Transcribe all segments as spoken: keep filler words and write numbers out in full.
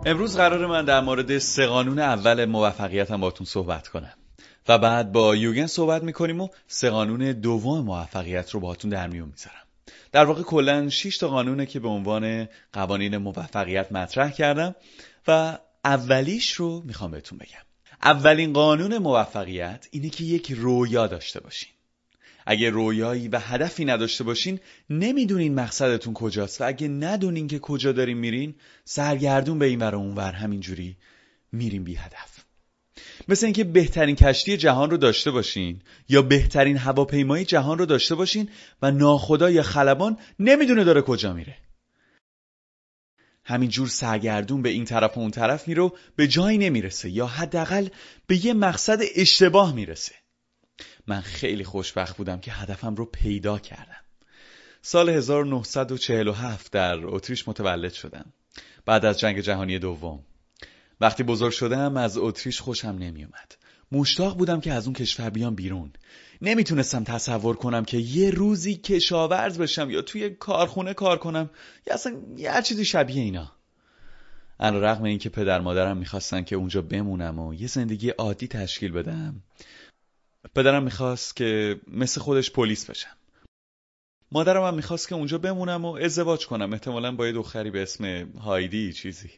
امروز قرار من در مورد سه قانون اول موفقیتم باهاتون صحبت کنم و بعد با یوگن صحبت میکنیم و سه قانون دوم موفقیت رو باهاتون در میون میذارم. در واقع کلاً شش تا قانونه که به عنوان قوانین موفقیت مطرح کردم و اولیش رو میخوام بهتون بگم. اولین قانون موفقیت اینه که یک رویا داشته باشین. اگه رویایی و هدفی نداشته باشین نمیدونین مقصدتون کجاست و اگه ندونین که کجا دارین میرین سرگردون به این ور و اون ور همینجوری میرین بی هدف. مثل اینکه بهترین کشتی جهان رو داشته باشین یا بهترین هواپیمای جهان رو داشته باشین و ناخدا یا خلبان نمیدونه داره کجا میره. همینجور سرگردون به این طرف و اون طرف میره و به جایی نمیرسه یا حداقل به یه مقصد اشتباه میرسه. من خیلی خوشبخت بودم که هدفم رو پیدا کردم. سال هزار و نهصد و چهل و هفت در اتریش متولد شدم بعد از جنگ جهانی دوم. وقتی بزرگ شدم از اتریش خوشم نمی اومد. مشتاق بودم که از اون کشور بیام بیرون. نمیتونستم تصور کنم که یه روزی کشاورز بشم یا توی کارخونه کار کنم یا اصلا یه چیزی شبیه اینا. علیرغم اینکه پدر مادرم میخواستن که اونجا بمونم و یه زندگی عادی تشکیل بدم، پدرم میخواست که مثل خودش پلیس بشم. مادرم هم میخواست که اونجا بمونم و ازدواج کنم، احتمالاً با یه دختری به اسم هایدی چیزی.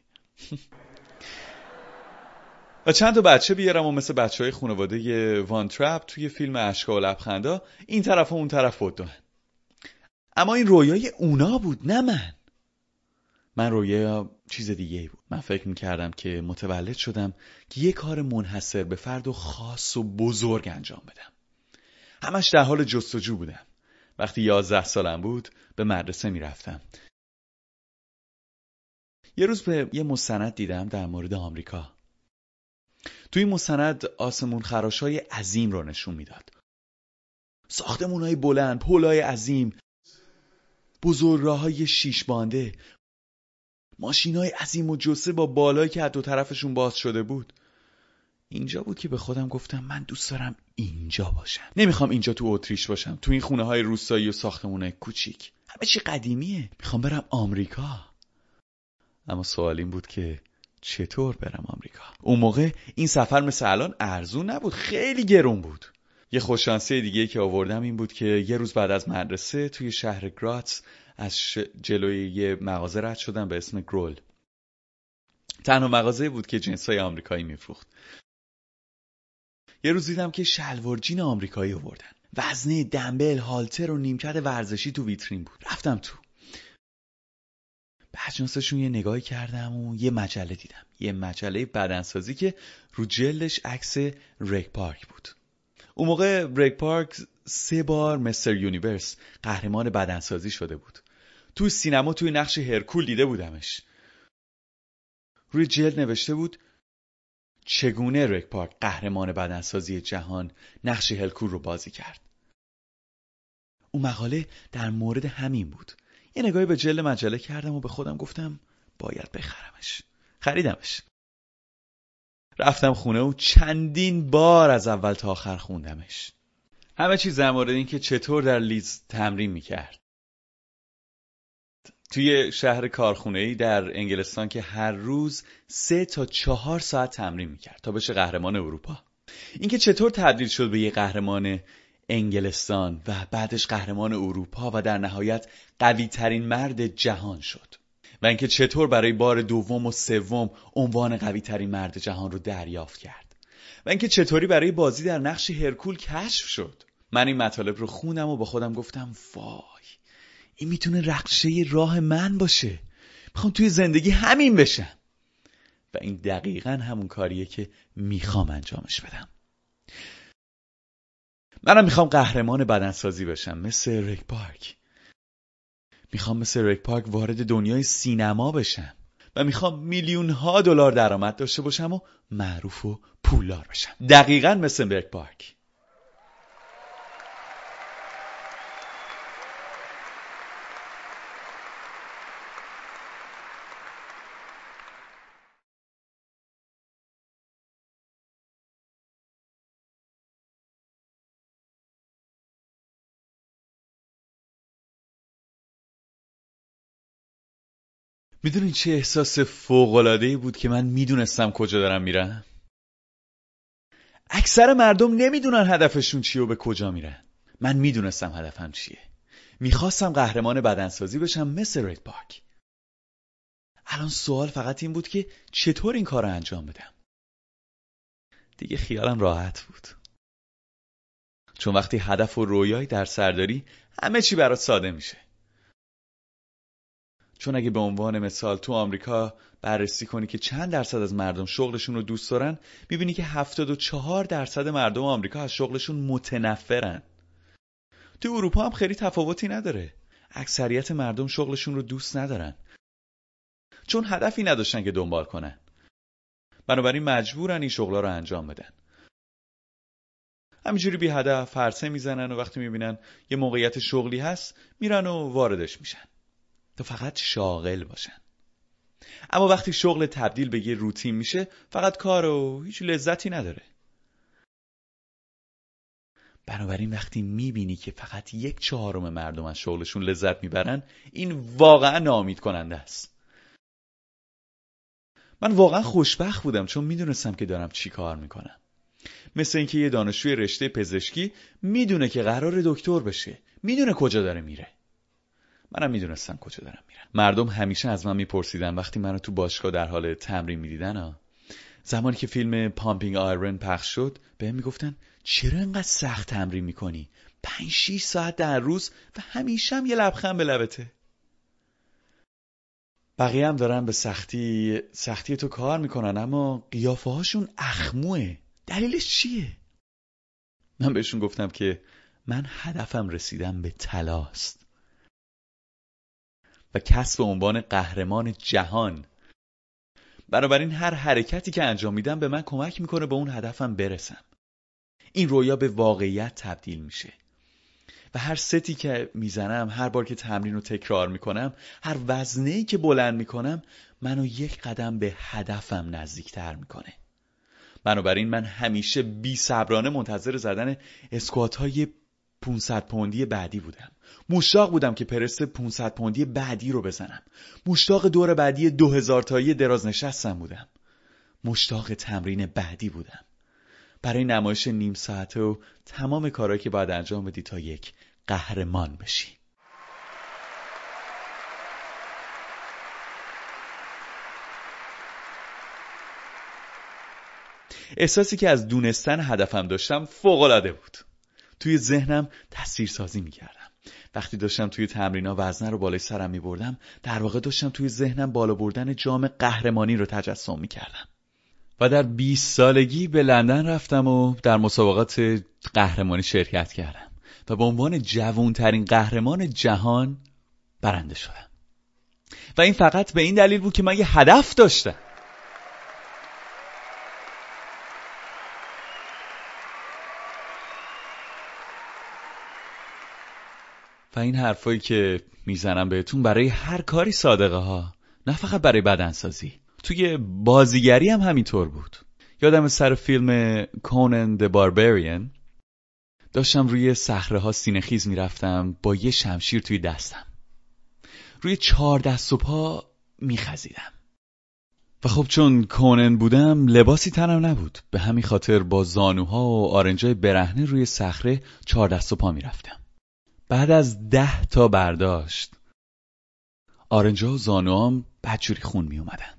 و چند تا بچه بیارم و مثل بچه های خانواده وان ترپ توی فیلم اشکا و لبخندا این طرف و اون طرف بدون. اما این رویای اونا بود، نه من. من رویا چیز دیگه ای بود. من فکر میکردم که متولد شدم که یه کار منحصر به فرد و خاص و بزرگ انجام بدم. همش در حال جستجو بودم. وقتی یازده سالم بود به مدرسه میرفتم. یه روز به یه مستند دیدم در مورد آمریکا. توی این مستند آسمون خراشای عظیم رو نشون میداد. ساختمونای بلند، پلای عظیم، بزرگراه‌های شیش بانده، ماشینای عظیم و جثه با بالایی که از دو طرفشون باز شده بود. اینجا بود که به خودم گفتم من دوست دارم اینجا باشم. نمیخوام اینجا تو اتریش باشم، تو این خونه‌های روستایی و ساختمونای کوچیک. همه چی قدیمیه. میخوام برم آمریکا. اما سوال این بود که چطور برم آمریکا؟ اون موقع این سفر مثل الان ارزون نبود، خیلی گرون بود. یه خوششانسی دیگه که آوردم این بود که یه روز بعد از مدرسه توی شهر گراتس از ش... جلوی یه مغازه رد شدم به اسم گرول. تنها مغازه بود که جنسای آمریکایی میفروخت. یه روز دیدم که شلوار جین آمریکایی آوردن. وزنه، دمبل، هالتر و نیمکت ورزشی تو ویترین بود. رفتم تو. به اجناسشون یه نگاهی کردم و یه مجله دیدم. یه مجله بدنسازی که رو جلدش عکس ریک پارک بود. اون موقع ریک پارک سه بار مستر یونیورس قهرمان بدنسازی شده بود. تو سینما توی نقش هرکول دیده بودمش. روی جلد نوشته بود چگونه ریک پارک قهرمان بدنسازی جهان نقش هرکول رو بازی کرد. اون مقاله در مورد همین بود. یه نگاهی به جلد مجله کردم و به خودم گفتم باید بخرمش. خریدمش. رفتم خونه و چندین بار از اول تا آخر خوندمش. همه چیز در مورد این که چطور در لیدز تمرین میکرد. توی شهر کارخونه‌ای در انگلستان که هر روز سه تا چهار ساعت تمرین میکرد تا بشه قهرمان اروپا. اینکه چطور تبدیل شد به یه قهرمان انگلستان و بعدش قهرمان اروپا و در نهایت قوی ترین مرد جهان شد. و اینکه چطور برای بار دوم و سوم عنوان قوی ترین مرد جهان رو دریافت کرد. و اینکه چطوری برای بازی در نقش هرکول کشف شد. من این مطالب رو خوندم و با خودم گفتم وای، این میتونه رقشه راه من باشه. میخوام توی زندگی همین بشم. و این دقیقاً همون کاریه که میخوام انجامش بدم. منم میخوام قهرمان بدنسازی بشم مثل ریک پارک. میخوام مثل ریک پارک وارد دنیای سینما بشم و میخوام میلیون ها دلار درآمد داشته باشم و معروف و پولدار بشم. دقیقاً مثل ریک پارک. میدونین چه احساس فوق‌العاده‌ای بود که من میدونستم کجا دارم میرم؟ اکثر مردم نمیدونن هدفشون چیه و به کجا میرن. من میدونستم هدفم چیه. میخواستم قهرمان بدنسازی بشم مثل رید پارک. الان سوال فقط این بود که چطور این کار رو انجام بدم. دیگه خیالم راحت بود. چون وقتی هدف و رویایی در سر داری همه چی برات ساده میشه. چون اگه به عنوان مثال تو آمریکا بررسی کنی که چند درصد از مردم شغلشون رو دوست دارن، میبینی که هفتاد و چهار درصد مردم آمریکا از شغلشون متنفرن. تو اروپا هم خیلی تفاوتی نداره. اکثریت مردم شغلشون رو دوست ندارن، چون هدفی نداشتن که دنبال کنن. بنابراین مجبورن این شغلا رو انجام بدن. همینجوری بی هدف فرسه میزنن و وقتی میبینن یه موقعیت شغلی هست میرن و واردش میشن تا فقط شاغل باشن. اما وقتی شغل تبدیل به یه روتین میشه، فقط کار و هیچ لذتی نداره. بنابراین وقتی میبینی که فقط یک چهارم مردم از شغلشون لذت میبرن، این واقعا ناامید کننده است. من واقعا خوشبخت بودم چون میدونستم که دارم چی کار میکنم. مثل اینکه یه دانشجوی رشته پزشکی میدونه که قرار دکتر بشه، میدونه کجا داره میره. منم میدونستم کجا دارم میرم. مردم همیشه از من میپرسیدن وقتی منو تو باشگاه در حال تمرین میدیدن ها. زمانی که فیلم پامپینگ آیرون پخش شد بهم میگفتن چرا اینقدر سخت تمرین میکنی؟ پنج شیش ساعت در روز و همیشه هم یه لبخند به لبته. بقیه هم دارن به سختی سختی تو کار میکنن، اما قیافه هاشون اخموه. دلیلش چیه؟ من بهشون گفتم که من هدفم رسیدن به طلاست و کسب عنوان قهرمان جهان. بنابراین هر حرکتی که انجام میدم به من کمک میکنه به اون هدفم برسم. این رویا به واقعیت تبدیل میشه و هر ستی که میزنم، هر بار که تمرین رو تکرار میکنم، هر وزنه‌ای که بلند میکنم، منو یک قدم به هدفم نزدیکتر میکنه. بنابراین من همیشه بی صبرانه منتظر زدن اسکوات های پانصد پوندی بعدی بودم. مشتاق بودم که پرس پانصد پوندی بعدی رو بزنم. مشتاق دور بعدی دو هزار تایی دراز نشستم بودم. مشتاق تمرین بعدی بودم. برای نمایش نیم ساعته و تمام کارهایی که باید انجام بدی تا یک قهرمان بشی. احساسی که از دونستن هدفم داشتم فوق‌العاده بود. توی ذهنم تصویر سازی می‌کردم. وقتی داشتم توی تمرینا وزنه رو بالای سرم می‌بردم، در واقع داشتم توی ذهنم بالا بردن جام قهرمانی رو تجسم می‌کردم. و در بیست سالگی به لندن رفتم و در مسابقات قهرمانی شرکت کردم و به عنوان جوان‌ترین قهرمان جهان برنده شدم. و این فقط به این دلیل بود که من یه هدف داشتم. و این حرفایی که میزنم بهتون برای هر کاری صادقه ها، نه فقط برای بدنسازی. توی بازیگری هم همینطور بود. یادم سر فیلم کونن د باربریان داشتم روی صخره ها سینه‌خیز میرفتم با یه شمشیر توی دستم. روی چهار دست و پا میخزیدم. و خب چون کونن بودم لباسی تنم نبود، به همین خاطر با زانوها و آرنجای برهنه روی صخره چهار دست و پا میرفتم. بعد از ده تا برداشت آرنجا و زانوام بدجوری خون می اومدن.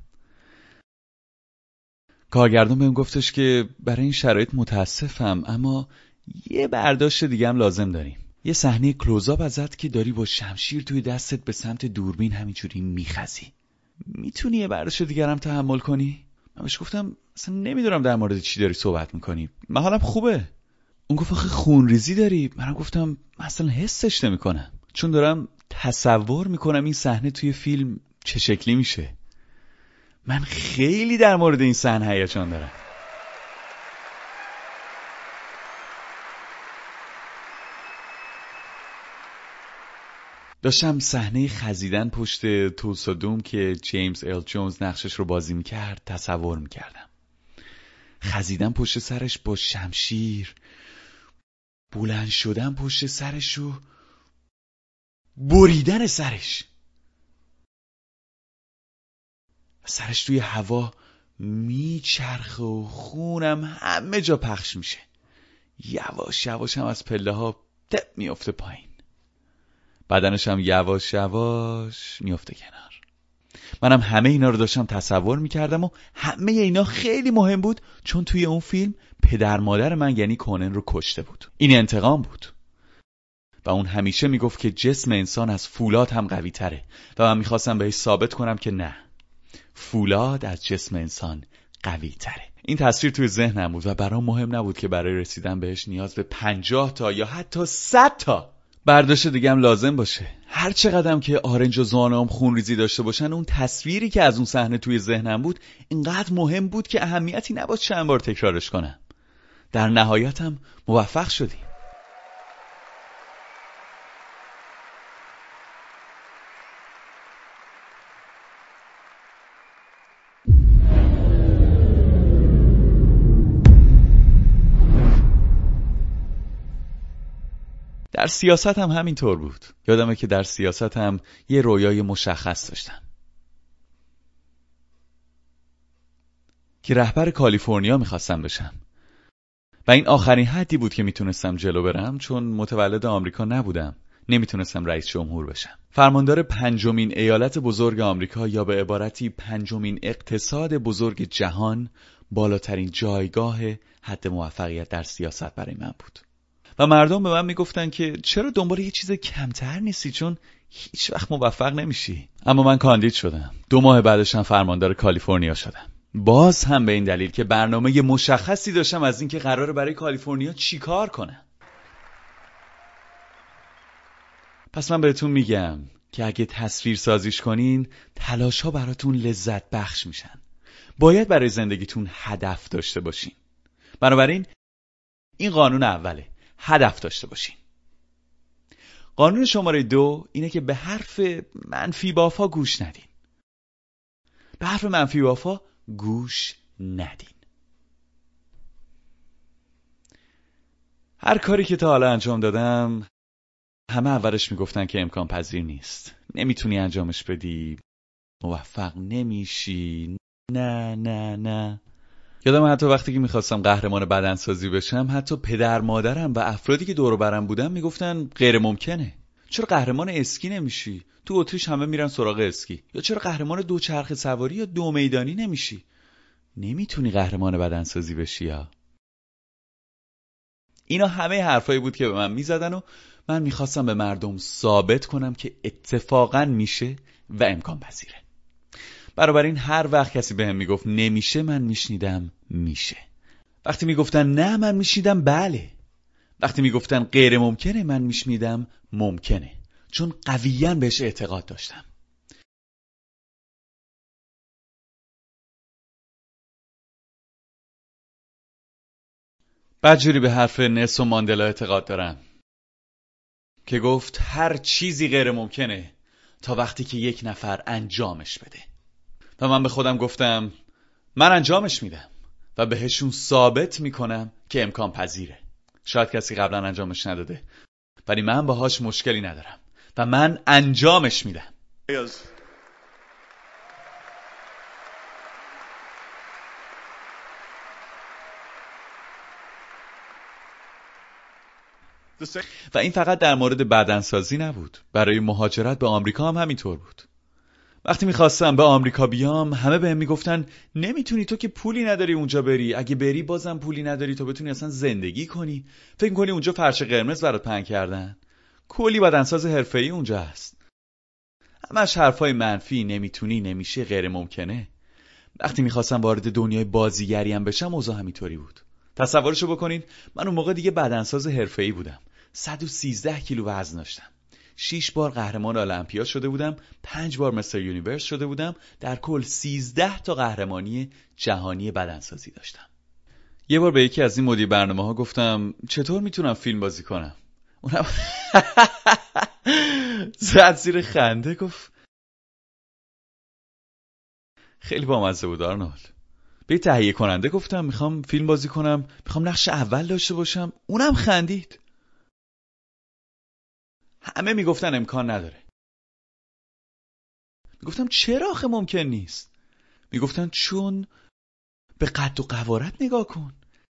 کارگردان بهم گفتش که برای این شرایط متاسفم، اما یه برداشت دیگه هم لازم داریم. یه صحنه کلوزآپ ازت که داری با شمشیر توی دستت به سمت دوربین همینجوری میخزی. میتونی یه برداشت دیگر هم تحمل کنی؟ من بهش گفتم اصلا نمیدونم در مورد چی داری صحبت میکنی، من حالم خوبه. اون گفت آخه خونریزی داری. منم گفتم مثلا حسش نمیکنم، چون دارم تصور میکنم این صحنه توی فیلم چه شکلی میشه. من خیلی در مورد این صحنه هیجان دارم. داشتم صحنه خزیدن پشت تولسا دوم که جیمز ال جونز نقشش رو بازی میکرد تصور میکردم. خزیدن پشت سرش با شمشیر، بلند شدن پشت سرش و بریدن سرش. سرش توی هوا میچرخه و خونم همه جا پخش میشه. یواش یواش هم از پله ها دپ میفته پایین. بدنش هم یواش یواش میفته کنار. منم همه اینا رو داشتم تصور میکردم و همه اینا خیلی مهم بود، چون توی اون فیلم پدر مادر من یعنی کونن رو کشته بود. این انتقام بود. و اون همیشه میگفت که جسم انسان از فولاد هم قوی تره و من میخواستم بهش ثابت کنم که نه، فولاد از جسم انسان قوی تره. این تصویر توی ذهنم بود و برام مهم نبود که برای رسیدن بهش نیاز به پنجاه تا یا حتی صد تا برداشت دیگه هم لازم باشه. هر چقدرم که آرنج و زانام خونریزی داشته باشن، اون تصویری که از اون صحنه توی ذهنم بود اینقدر مهم بود که اهمیتی نباید چند بار تکرارش کنم. در نهایت هم موفق شدیم. در سیاست هم همینطور بود. یادمه که در سیاست هم یه رویای مشخص داشتم که رهبر کالیفرنیا میخواستم بشم و این آخرین حدی بود که میتونستم جلو برم، چون متولد آمریکا نبودم، نمیتونستم رئیس جمهور بشم. فرماندار پنجمین ایالت بزرگ آمریکا، یا به عبارتی پنجمین اقتصاد بزرگ جهان، بالاترین جایگاه حد موفقیت در سیاست برای من بود. و مردم به من میگفتن که چرا دنبال یه چیز کمتر نیستی، چون هیچ وقت موفق نمیشی. اما من کاندید شدم. دو ماه بعدش هم فرماندار کالیفرنیا شدم. باز هم به این دلیل که برنامه مشخصی داشتم از اینکه قراره برای کالیفرنیا چیکار کنم. پس من بهتون میگم که اگه تصویر سازیش کنین، تلاش ها براتون لذت بخش میشن. باید برای زندگیتون هدف داشته باشین. بنابراین این قانون اوله، هدف داشته باشین. قانون شماره دو اینه که به حرف منفی بافا گوش ندین. به حرف منفی بافا گوش ندین. هر کاری که تا حالا انجام دادم، همه اولش میگفتن که امکان پذیر نیست، نمیتونی انجامش بدی، موفق نمیشی، نه نه نه. یادم حتی وقتی که میخواستم قهرمان بدنسازی بشم، حتی پدر مادرم و افرادی که دور و برم بودن میگفتن غیر ممکنه. چرا قهرمان اسکی نمیشی؟ تو اتریش همه میرن سراغ اسکی. یا چرا قهرمان دوچرخه سواری یا دو میدانی نمیشی؟ نمیتونی قهرمان بدنسازی بشی یا؟ اینا همه حرفایی بود که به من میزدن و من میخواستم به مردم ثابت کنم که اتفاقا میشه و امکان پذیره. بنابراین هر وقت کسی بهم میگفت نمیشه، من میشنیدم میشه. وقتی میگفتن نه، من میشنیدم بله. وقتی میگفتن غیر ممکنه، من میشنیدم ممکنه، چون قویاً بهش اعتقاد داشتم. بدجوری به حرف نلسون ماندلا اعتقاد دارم که گفت هر چیزی غیر ممکنه تا وقتی که یک نفر انجامش بده. و من به خودم گفتم من انجامش میدم و بهشون ثابت میکنم که امکان پذیره. شاید کسی قبلا انجامش نداده، ولی من باهاش مشکلی ندارم و من انجامش میدم. و این فقط در مورد بدنسازی نبود، برای مهاجرت به آمریکا هم همینطور بود. وقتی میخواستم به آمریکا بیام، همه بهم میگفتن نمیتونی، تو که پولی نداری اونجا بری، اگه بری بازم پولی نداری تا بتونی اصلا زندگی کنی، فکر کنی اونجا فرش قرمز برات پهن کردن، کلی بدنساز حرفه‌ای اونجا هست. همش حرفای منفی، نمیتونی، نمیشه، غیر ممکنه. وقتی میخواستم وارد دنیای بازیگری هم بشم، اوضاع همینطوری بود. تصورشو بکنین، من اون موقع دیگه بدنساز حرفه‌ای بودم. صد و سیزده کیلو وزن داشتم. شش بار قهرمان المپیاد شده بودم، پنج بار مستر یونیورس شده بودم، در کل سیزده تا قهرمانی جهانی بدنسازی داشتم. یه بار به یکی از این مدیر برنامه ها گفتم چطور میتونم فیلم بازی کنم؟ اونم زد زیر خنده، گفت خیلی بامزه بود آرنولد. به تهیه کننده گفتم میخوام فیلم بازی کنم، میخوام نقش اول داشته باشم، اونم خندید. همه میگفتن امکان نداره. میگفتم چرا آخه ممکن نیست؟ میگفتن چون به قد و قوارت نگاه کن.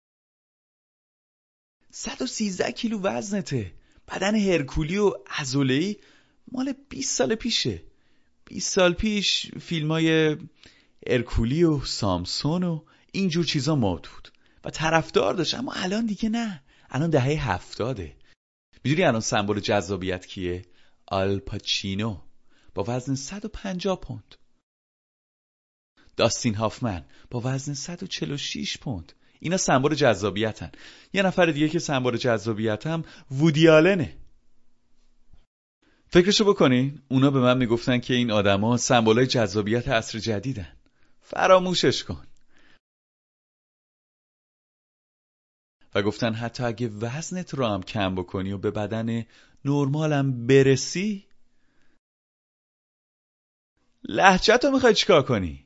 صد و سیزده کیلو وزنته. بدن هرکولی و عضله‌ای مال بیست سال پیشه. بیست سال پیش فیلمای هرکولی و سامسون و اینجور چیزا مد بود و طرفدار داشت، اما الان دیگه نه. الان دهه هفتاده. میدونی الان سمبل جذابیت کیه؟ آل پاچینو با وزن صد و پنجاه پوند. داستین هافمن با وزن صد و چهل و شش پوند. اینا سمبل جذابیتن. یه نفر دیگه که سمبل جذابیت هم وودی آلنه. فکرشو بکنین، اونا به من میگفتن که این آدما سمبولای جذابیت عصر جدیدن. فراموشش کن. و گفتن حتی اگه وزنت رو هم کم بکنی و به بدن نرمالم برسی، لهجت رو میخوای چیکار کنی؟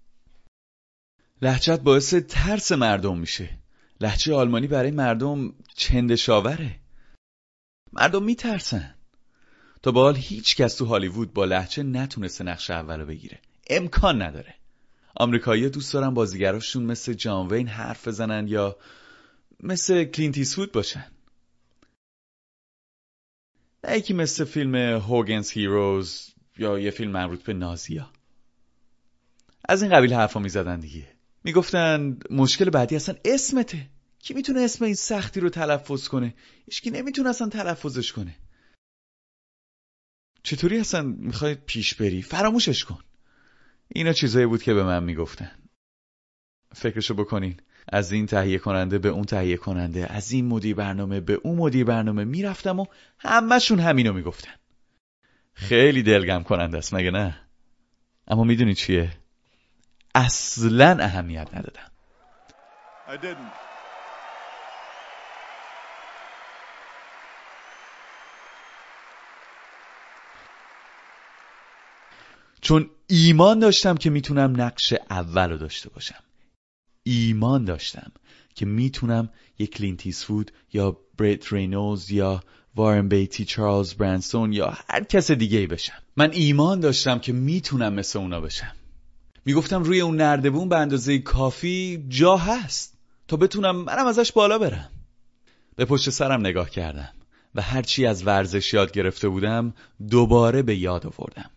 لهجت باعث ترس مردم میشه. لهجه آلمانی برای مردم چندشاوره. مردم میترسن. تا به حال هیچ کس تو هالیوود با لهجه نتونسته نقش اولو بگیره. امکان نداره. آمریکایی‌ها دوست دارن بازیگراشون مثل جان وین حرف بزنن یا مثل کلینت ایستوود باشن. نه یکی مثل فیلم هوگنز هیروز یا یه فیلم مربوط به نازی‌ها. از این قبیل حرفا میزدن دیگه. میگفتن مشکل بعدی اصلا اسمته. کی میتونه اسم این سختی رو تلفظ کنه؟ هیچکی نمیتونه اصلا تلفظش کنه. چطوری اصلا میخوای پیش بری؟ فراموشش کن. اینا چیزایی بود که به من میگفتن. فکرشو بکنین. از این تهیه کننده به اون تهیه کننده، از این مدیر برنامه به اون مدیر برنامه میرفتم و همه‌شون همینو میگفتن. خیلی دلگرم کننده است مگه نه؟ اما میدونی چیه؟ اصلاً اهمیت ندادم. I didn't. چون ایمان داشتم که میتونم نقش اول رو داشته باشم. ایمان داشتم که میتونم یک کلینت ایستوود یا برت رینولدز یا وارن بیتی، چارلز برانسون یا هر کس دیگه ای بشم. من ایمان داشتم که میتونم مثل اونا بشم. میگفتم روی اون نردبون به اندازه کافی جا هست تا بتونم منم ازش بالا برم. به پشت سرم نگاه کردم و هرچی از ورزش یاد گرفته بودم دوباره به یاد آوردم.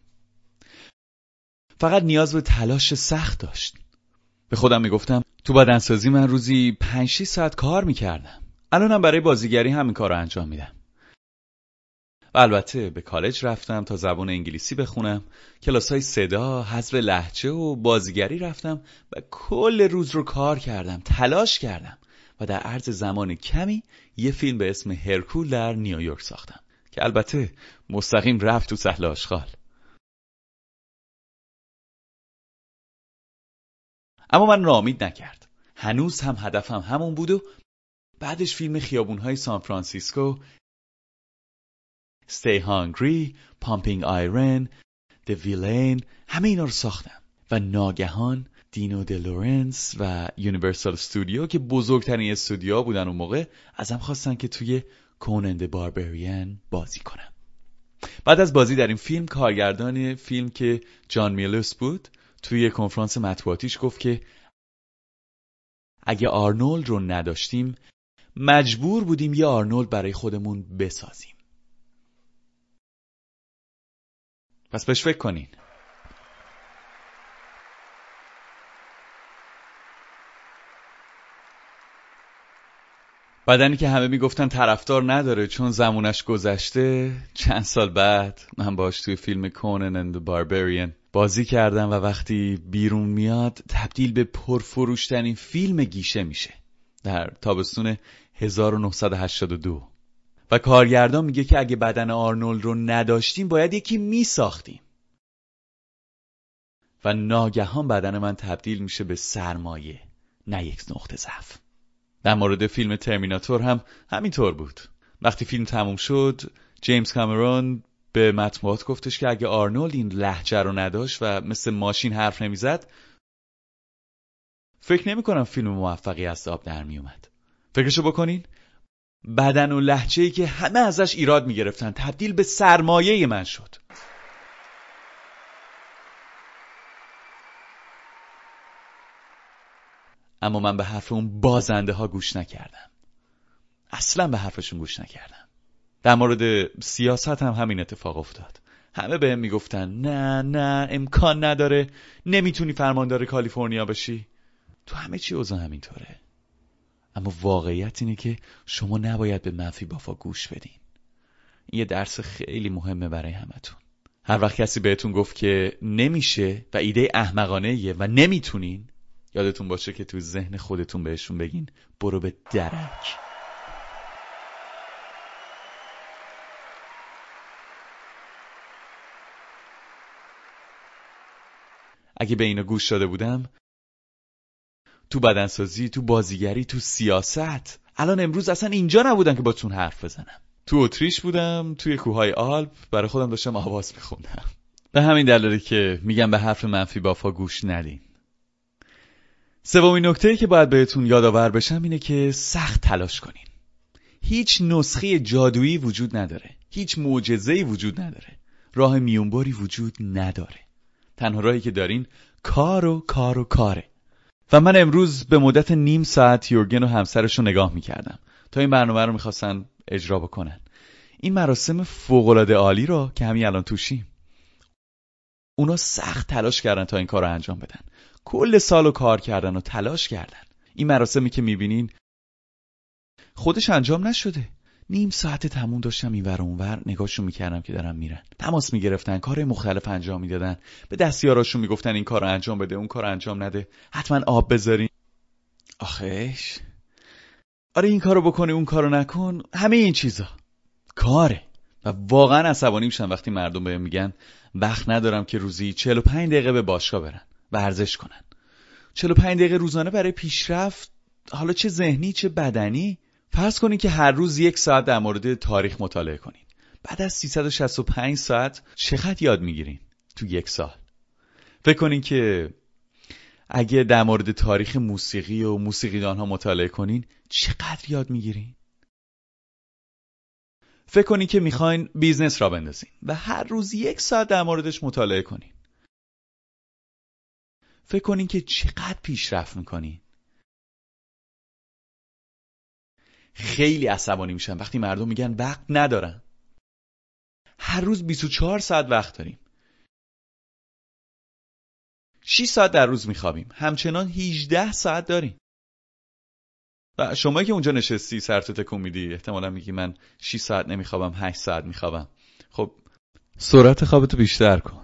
فقط نیاز به تلاش سخت داشت. به خودم میگفتم تو بدنسازی من روزی پنج شش ساعت کار میکردم. الانم برای بازیگری همین کار رو انجام میدم. و البته به کالج رفتم تا زبان انگلیسی بخونم، کلاسای صدا، حذف لهجه و بازیگری رفتم و کل روز رو کار کردم، تلاش کردم و در عرض زمان کمی یه فیلم به اسم هرکول در نیویورک ساختم که البته مستقیم رفت تو سهل آشغال. اما من ناامید نکرد. هنوز هم هدفم همون بود و بعدش فیلم خیابون‌های سان فرانسیسکو، Stay Hungry، Pumping Iron، The Villain، همه اینا رو ساختم و ناگهان دینو د لورنس و یونیورسال استودیو که بزرگترین استودیوها بودن اون موقع ازم خواستن که توی کونن د باربریان بازی کنم. بعد از بازی در این فیلم کارگردان فیلم که جان میلوس بود توی کنفرانس مطبوعاتیش گفت که اگه آرنولد رو نداشتیم مجبور بودیم یه آرنولد برای خودمون بسازیم. پس بهش فکر کنین. بدنی که همه میگفتن طرفدار نداره چون زمونش گذشته، چند سال بعد من باش توی فیلم کونن اند باربریان بازی کردم و وقتی بیرون میاد تبدیل به پرفروشترین فیلم گیشه میشه در تابستون هزار و نهصد و هشتاد و دو. و کارگردان میگه که اگه بدن آرنولد رو نداشتیم باید یکی میساختیم. و ناگهان بدن من تبدیل میشه به سرمایه، نه یک نقطه ضعف. در مورد فیلم ترمیناتور هم همینطور بود. وقتی فیلم تموم شد جیمز کامرون به مطبوعات گفتش که اگه آرنولد این لهجه رو نداشت و مثل ماشین حرف نمیزد فکر نمی کنم فیلم موفقی از آب در می اومد. فکرشو بکنین، بدن و لهجه‌ای که همه ازش ایراد می گرفتن تبدیل به سرمایه من شد. اما من به حرف اون بازنده ها گوش نکردم. اصلا به حرفشون گوش نکردم. در مورد سیاست هم همین اتفاق افتاد. همه بهم میگفتن نه نه امکان نداره، نمیتونی فرماندار کالیفرنیا بشی. تو همه چی اوضاع همینطوره. اما واقعیت اینه که شما نباید به منفی بافا گوش بدین. این یه درس خیلی مهمه برای همتون. هر وقت کسی بهتون گفت که نمیشه و ایده احمقانه‌ایه و نمیتونین، یادتون باشه که تو ذهن خودتون بهشون بگین برو به درک. اگه به اینا گوش داده بودم، تو بدنسازی، تو بازیگری، تو سیاست، الان امروز اصلا اینجا نبودم که باتون حرف بزنم. تو اتریش بودم، توی کوههای آلپ، برای خودم داشتم آواز میخوندم. به همین دلیله که میگم به حرف منفی بافا گوش ندین. سومین نکته‌ای که باید بهتون یادآور بشم اینه که سخت تلاش کنین. هیچ نسخه جادویی وجود نداره. هیچ معجزه‌ای وجود نداره. راه میونبری وجود نداره. تنها راهی که دارین کار و کار و کاره. و من امروز به مدت نیم ساعت یورگن و همسرش رو نگاه میکردم تا این برنامه رو میخواستن اجرا بکنن. این مراسم فوق‌العاده عالی رو که همین الان توشیم. اونا سخت تلاش کردن تا این کار رو انجام بدن. کل سالو کار کردن و تلاش کردن. این مراسمی که میبینین خودش انجام نشده. نیم ساعت تموم داشتم این ور اونور نگاهشون میکردم که دارن میرن. تماس میگرفتن، کار مختلف انجام میدادن. به دستیاراشون میگفتن این کارو انجام بده، اون کارو انجام نده. حتما آب بذارین. آخیش. آره این کارو بکنی، اون کارو نکن. همه این چیزا کاره. و واقعا عصبانی میشن وقتی مردم بهم میگن وقت ندارم که روزی چهل و پنج دقیقه به باشگاه برن، ورزش کنن. چهل و پنج دقیقه روزانه برای پیشرفت، حالا چه ذهنی چه بدنی. فرض کنین که هر روز یک ساعت در مورد تاریخ مطالعه کنین. بعد از سیصد و شصت و پنج ساعت چقدر یاد میگیرین تو یک سال؟ فکر کنین که اگه در مورد تاریخ موسیقی و موسیقیدان ها مطالعه کنین چقدر یاد میگیرین؟ فکر کنین که میخواین بیزنس را بندازین و هر روز یک ساعت در موردش مطالعه کنین. فکر کنین که چقدر پیشرفت میکنین. خیلی عصبانی میشم وقتی مردم میگن وقت ندارن. هر روز بیست و چهار ساعت وقت داریم. شش ساعت در روز میخوابیم. همچنان هجده ساعت داریم. و شما که اونجا نشستی سرتو تکون میدی احتمالا میگی من شش ساعت نمیخوابم، هشت ساعت میخوابم. خب سرعت خوابتو بیشتر کن.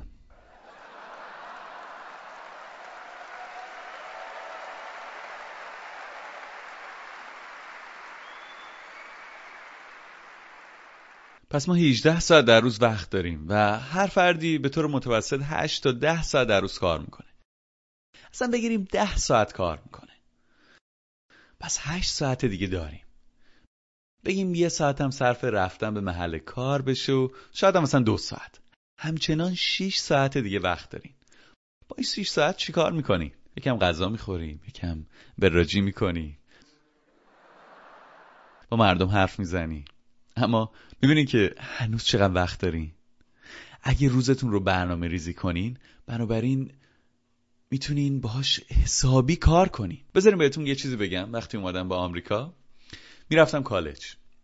پس ما هجده ساعت در روز وقت داریم و هر فردی به طور متوسط هشت تا ده ساعت در روز کار میکنه. اصلا بگیریم ده ساعت کار میکنه. پس هشت ساعت دیگه داریم. بگیم یه ساعت هم صرف رفتن به محل کار بشه و شاید هم مثلا دو ساعت. همچنان شش ساعت دیگه وقت داریم. با این شش ساعت چی کار میکنی؟ یکم غذا میخوریم، یکم براجی میکنی، با مردم حرف میزنی. اما میبینین که هنوز چقدر وقت دارین. اگه روزتون رو برنامه ریزی کنین، بنابراین میتونین باهاش حسابی کار کنین. بذارین بهتون یه چیزی بگم. وقتی اومدم با آمریکا میرفتم کالج،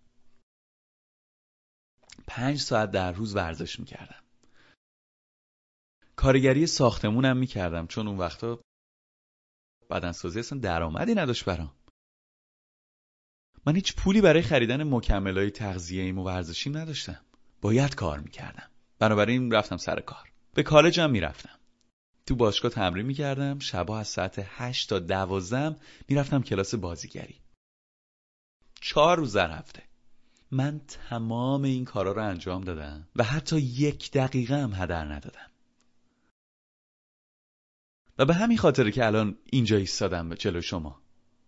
پنج ساعت در روز ورزش میکردم. کارگری ساختمونم میکردم چون اون وقتا بدنسازی اصلا درآمدی نداشت برام. من هیچ پولی برای خریدن مکملای تغذیه‌ایم و ورزشیم نداشتم. باید کار میکردم. بنابراین رفتم سر کار. به کالجم میرفتم. تو باشگاه تمرین میکردم. شبا از ساعت هشت تا دوازده میرفتم کلاس بازیگری. چهار روز در هفته. من تمام این کارا رو انجام دادم و حتی یک دقیقه هم هدر ندادم. و به همین خاطره که الان اینجا ایستادم به جلوی شما.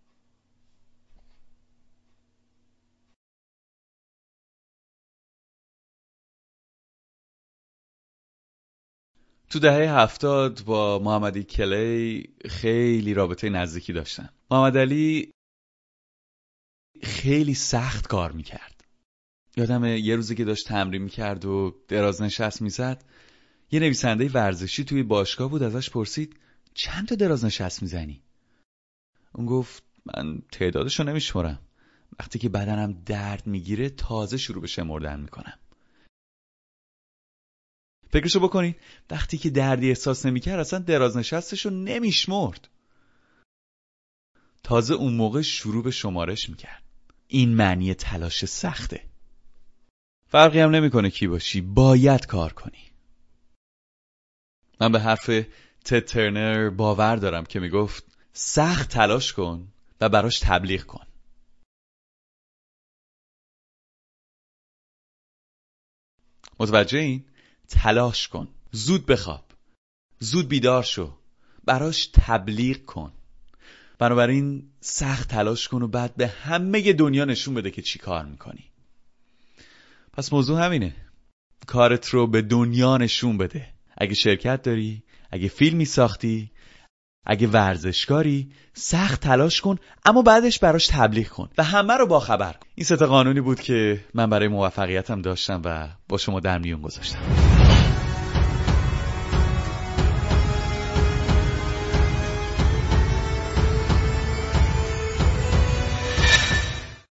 تو دهه هفتاد با محمد کلی خیلی رابطه نزدیکی داشتم. محمد علی خیلی سخت کار میکرد. یادمه یه روزی که داشت تمرین میکرد و دراز نشست میزد، یه نویسنده ورزشی توی باشگاه بود، ازش پرسید چند تا دراز نشست میزنی؟ اون گفت من تعدادشو نمیشمرم. وقتی که بدنم درد میگیره تازه شروع به شمردن میکنم. فکرشو بکنین وقتی که دردی احساس نمیکرد اصلا دراز نشستشو نمیشمرد. تازه اون موقع شروع به شمارش میکرد. این معنی تلاش سخته. فرقی هم نمیکنه کی باشی، باید کار کنی. من به حرف تد ترنر باور دارم که میگفت سخت تلاش کن و براش تبلیغ کن. متوجه این؟ تلاش کن، زود بخواب، زود بیدار شو، براش تبلیغ کن. بنابراین سخت تلاش کن و بعد به همه دنیا نشون بده که چی کار میکنی. پس موضوع همینه، کارت رو به دنیا نشون بده. اگه شرکت داری، اگه فیلمی ساختی، اگه ورزشکاری، سخت تلاش کن اما بعدش براش تبلیغ کن و همه رو باخبر کن. این سه تا قانونی بود که من برای موفقیتم داشتم و با شما در میون گذاشتم.